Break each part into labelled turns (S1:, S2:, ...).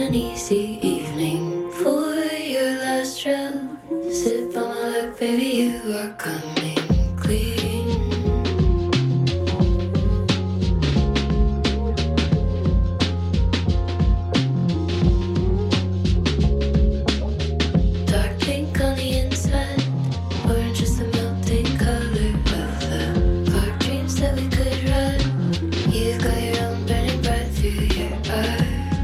S1: easy evening for your last drop. Sip on my lap, baby, you are coming clean. Dark pink on the inside, orange is the melting color of the park dreams that we could run. You've got your own burning bright through your eyes.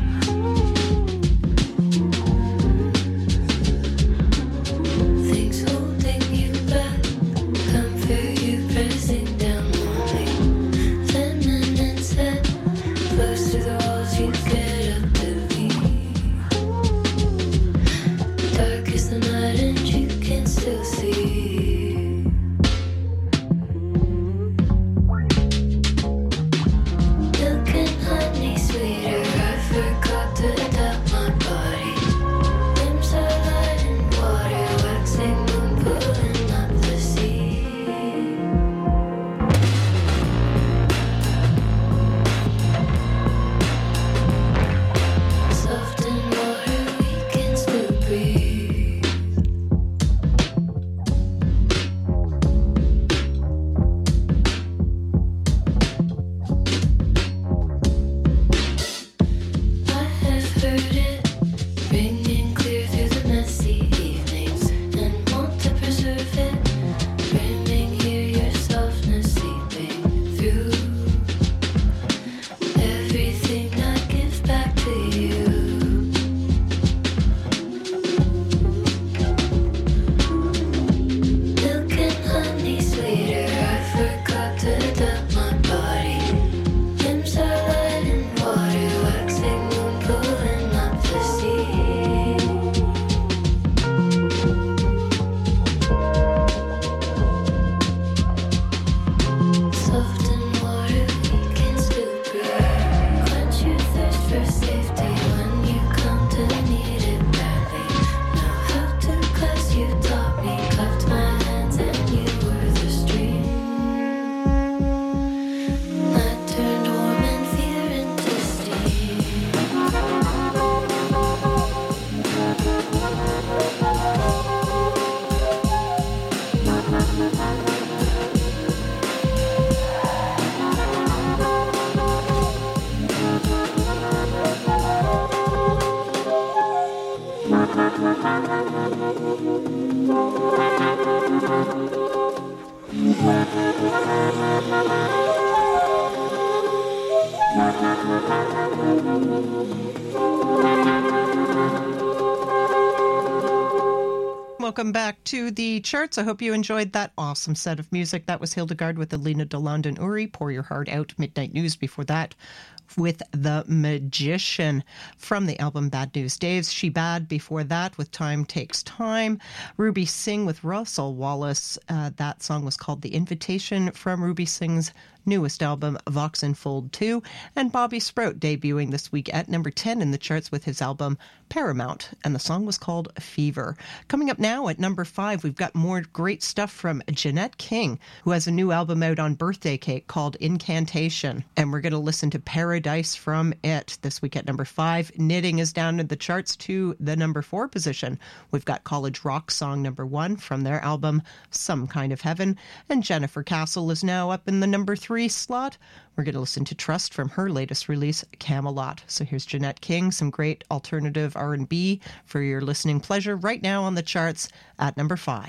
S2: Welcome back to the charts. I hope you enjoyed that awesome set of music. That was Hildegard with Alina de London Uri, Pour Your Heart Out, Midnight News. Before that, with The Magician from the album Bad News Days. She Bad before that with Time Takes Time. Ruby Singh with Russell Wallace. That song was called The Invitation from Ruby Singh's newest album, Vox Unfold 2, and Bobby Sprout debuting this week at number 10 in the charts with his album Paramount, and the song was called Fever. Coming up now at number 5, we've got more great stuff from Jeanette King, who has a new album out on Birthday Cake called Incantation, and we're going to listen to Paradise from it this week at number 5. Knitting is down in the charts to the number 4 position. We've got College Rock song number 1 from their album Some Kind of Heaven, and Jennifer Castle is now up in the number 3 slot. We're going to listen to Trust from her latest release, Camelot. So here's Jeanette King, some great alternative R&B for your listening pleasure right now on the charts at number 5.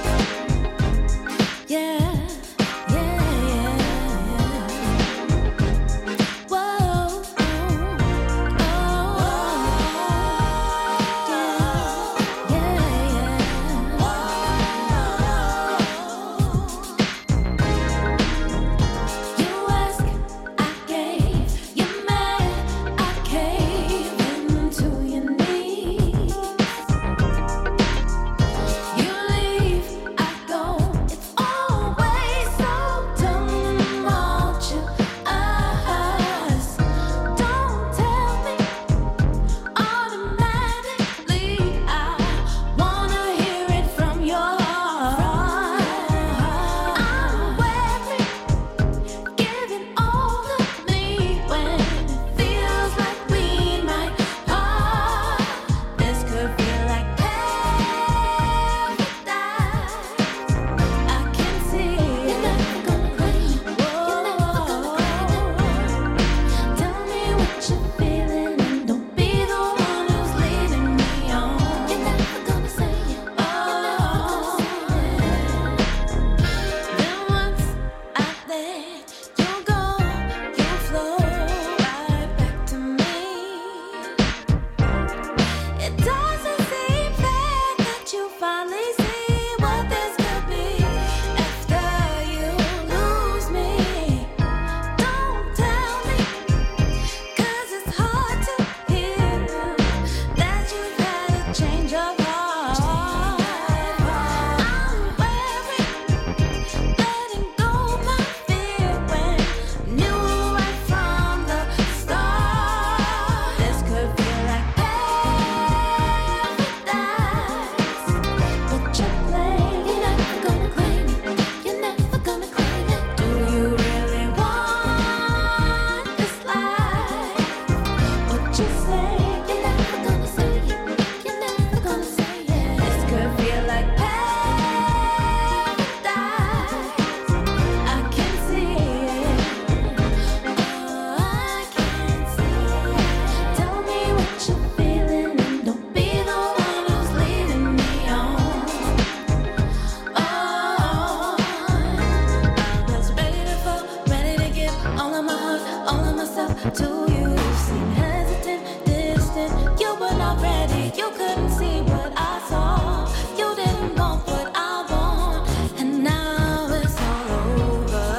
S1: Yeah.
S3: You leave
S1: seemed hesitant, distant. You were not ready, you couldn't see what I saw. You didn't want what I want, and now it's all over.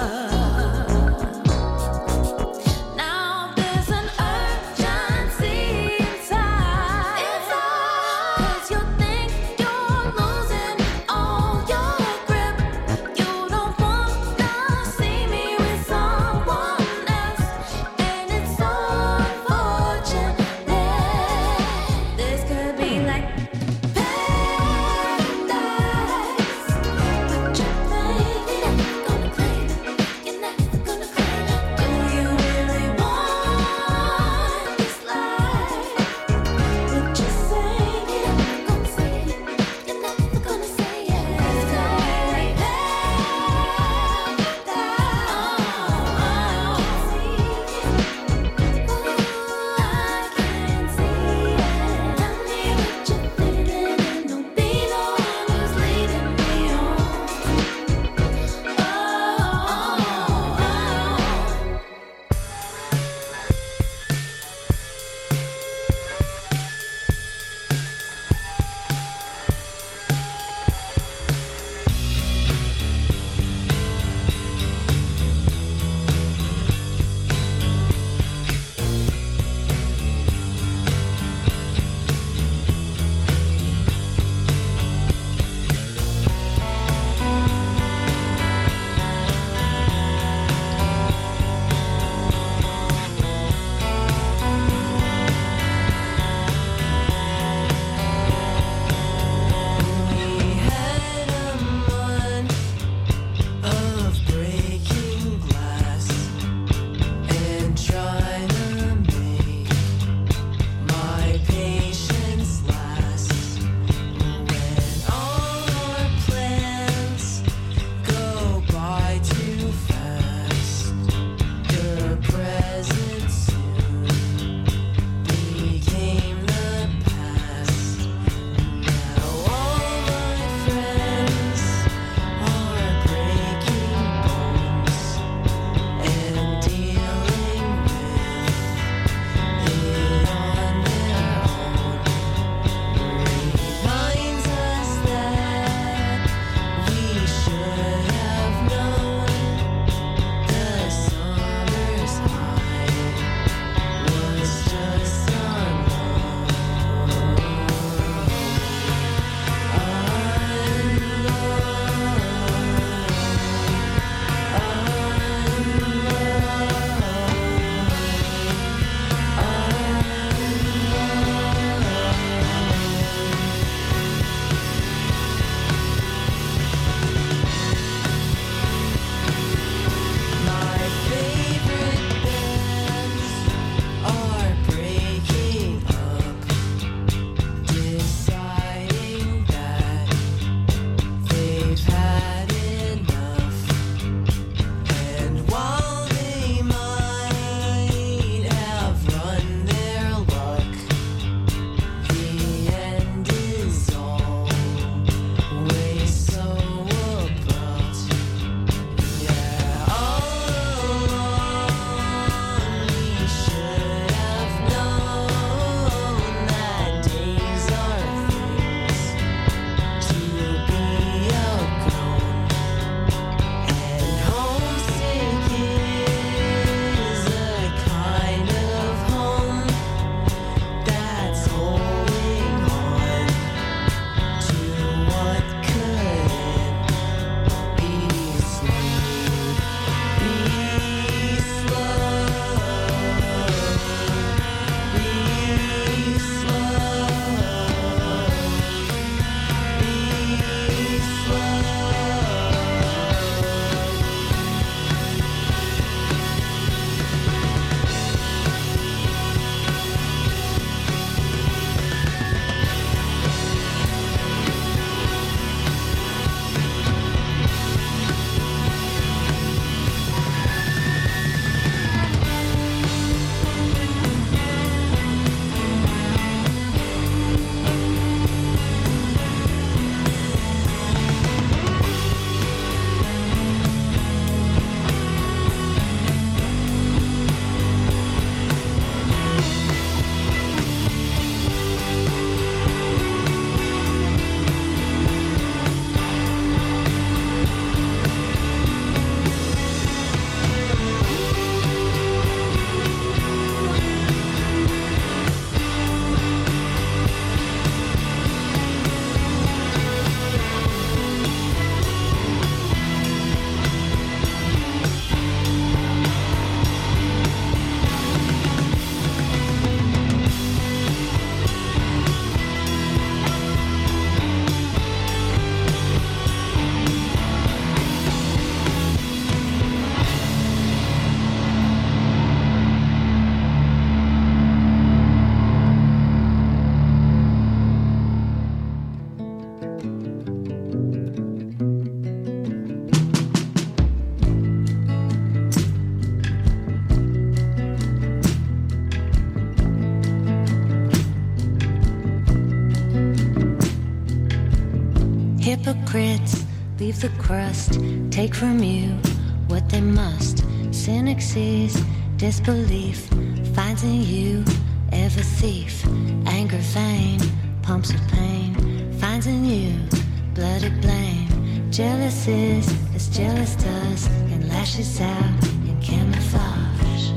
S1: Now there's an urgency inside. 'Cause you think you're losing all your grip. You don't wanna see me with someone else, and it's all for Hypocrites leave the crust, take from you what they must. Cynic sees disbelief, finds in you ever thief. Anger, vain, pumps of pain, finds in you bloody blame. Jealous is as jealous does, and lashes out in camouflage.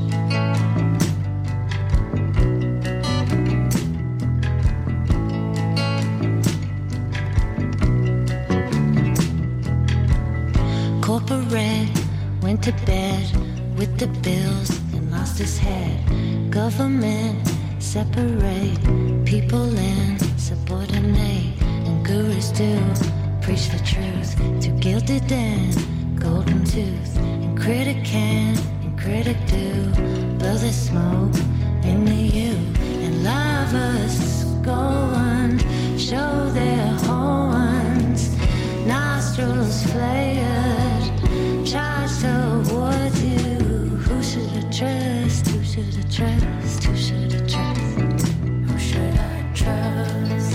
S1: Corporate went to bed with the bills and lost his head. Government separate people in subordinate, and gurus do preach the truth to gilded and golden tooth. And critic can and critic do blow the smoke into you. And lovers go and show their horns, nostrils flared, charged towards you. Who should I trust? Who should I trust? Who should I trust? Who should I trust?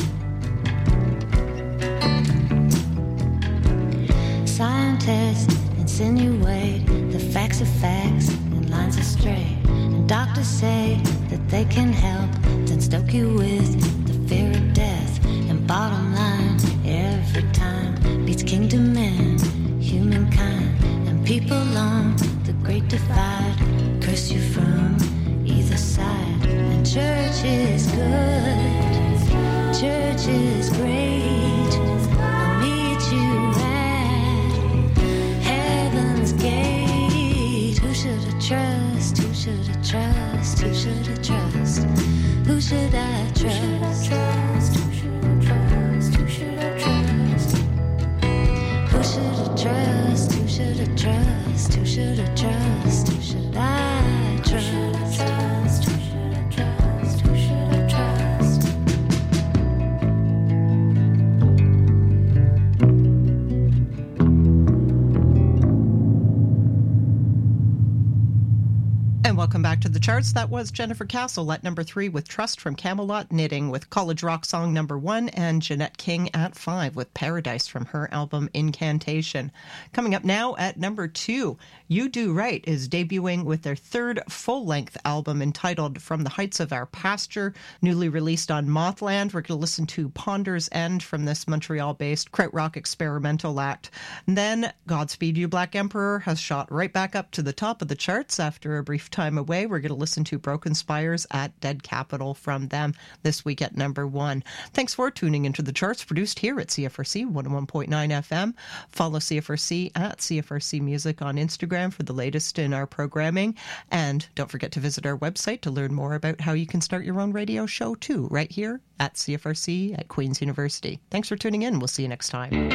S1: Scientists insinuate the facts are facts and lines are straight. And doctors say that they can help, then stoke you with the fear of death. And bottom line, every time beats kingdom and humankind. And people on the great divide curse you from either side. And church is good, church is great. I'll meet you at heaven's gate. Who should I trust? Who should I trust? Who should I trust? Who should I trust? Who should I trust? Who should I trust? Who should I trust? Who should I trust? Who should I trust? Who should I trust? Who should I trust? Who should I trust? Who should I trust?
S2: And welcome back to the charts. That was Jennifer Castle at number 3 with Trust from Camelot Knitting, with College Rock Song number 1, and Jeanette King at 5 with Paradise from her album Incantation. Coming up now at number 2, You Do Right is debuting with their third full-length album entitled From the Heights of Our Pasture, newly released on Mothland. We're going to listen to Ponder's End from this Montreal-based krautrock experimental act. And then Godspeed You Black Emperor has shot right back up to the top of the charts after a brief time away. We're going to listen to Broken Spires at Dead Capital from them this week at number 1. Thanks for tuning into the charts, produced here at CFRC 101.9 FM. Follow CFRC at CFRC Music on Instagram for the latest in our programming. And don't forget to visit our website to learn more about how you can start your own radio show too, right here at CFRC at Queen's University. Thanks for tuning in. We'll see you next time.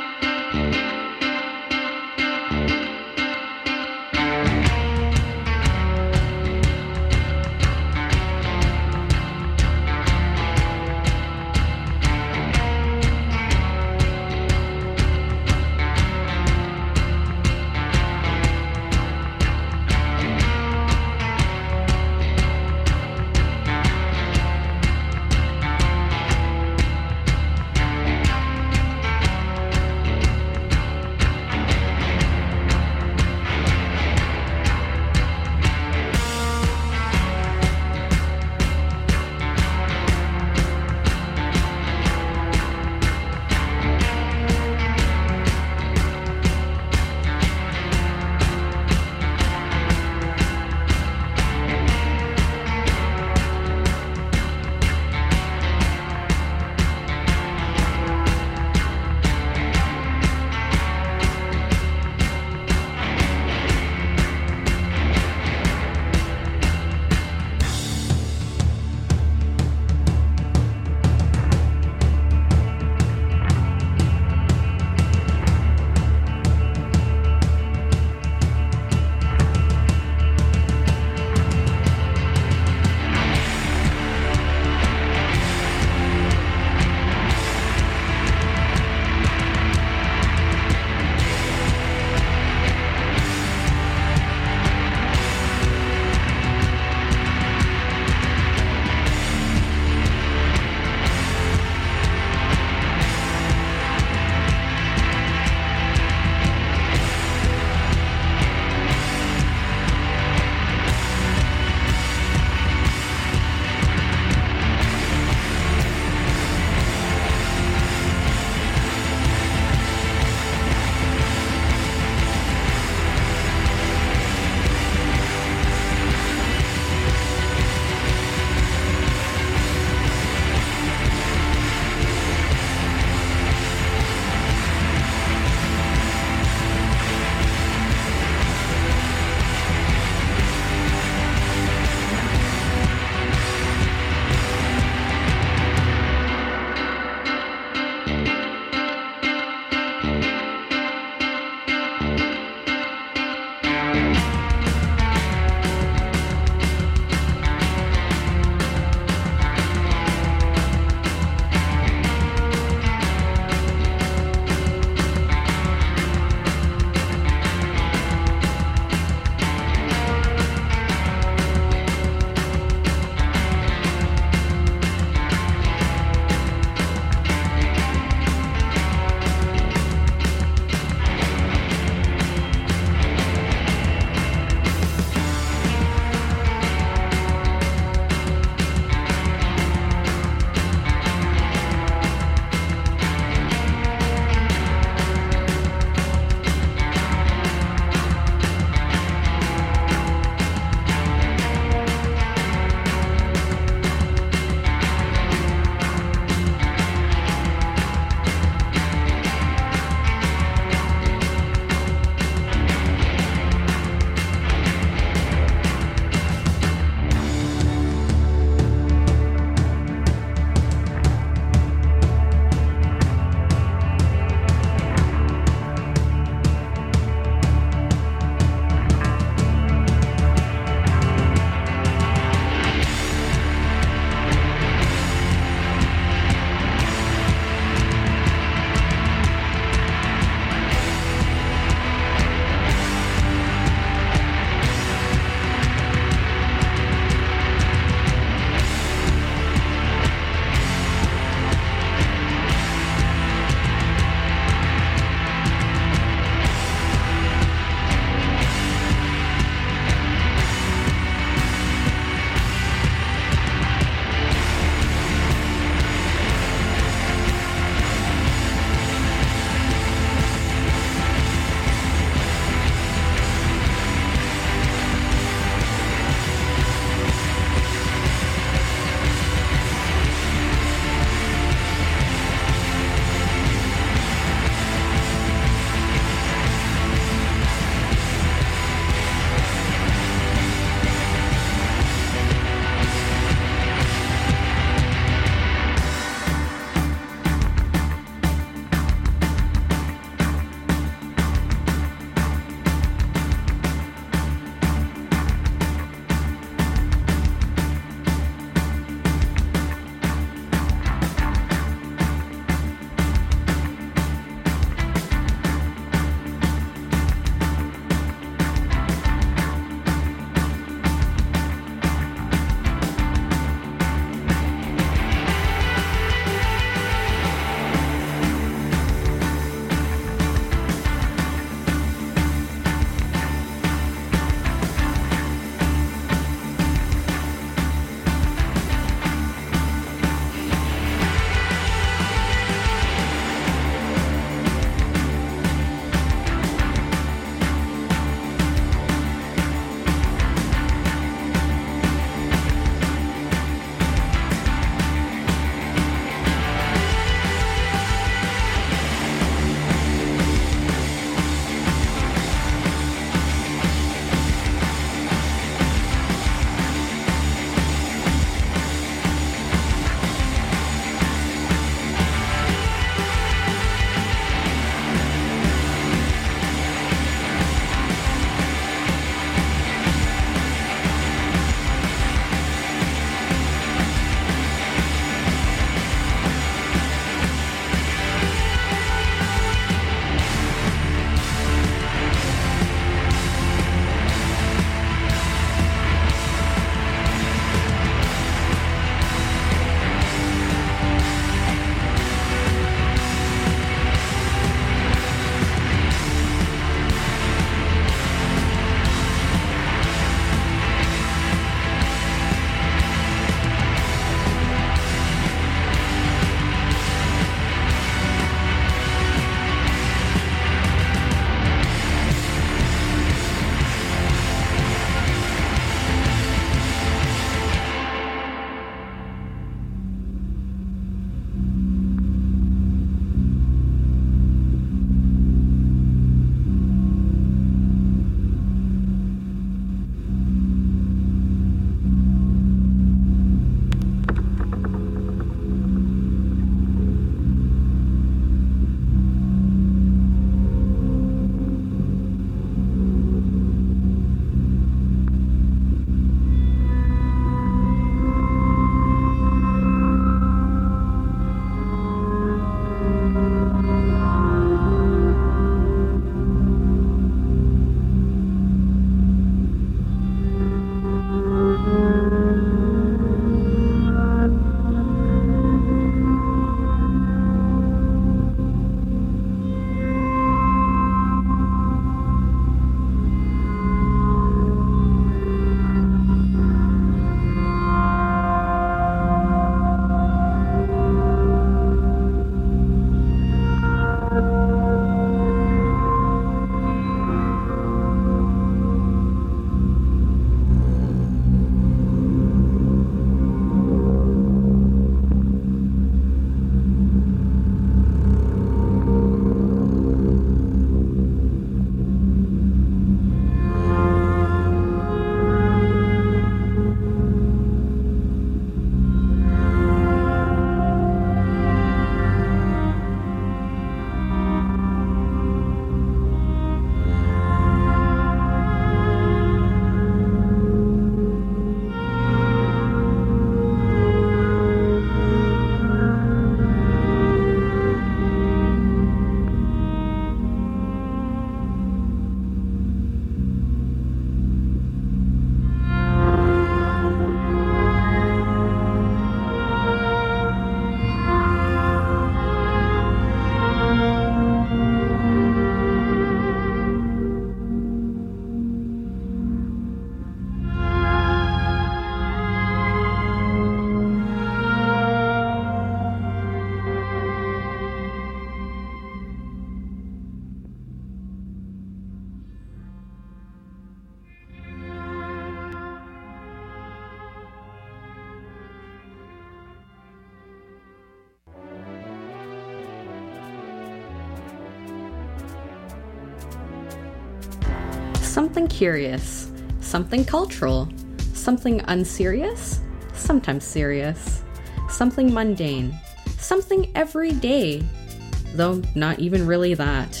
S3: something curious, something cultural, something unserious, sometimes serious, something mundane, something everyday, though not even really that.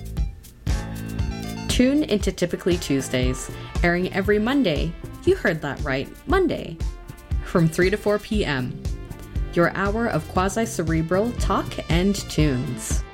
S3: Tune into Typically Tuesdays, airing every Monday. You heard that right, Monday, from 3 to 4 p.m. Your hour of quasi-cerebral talk and tunes.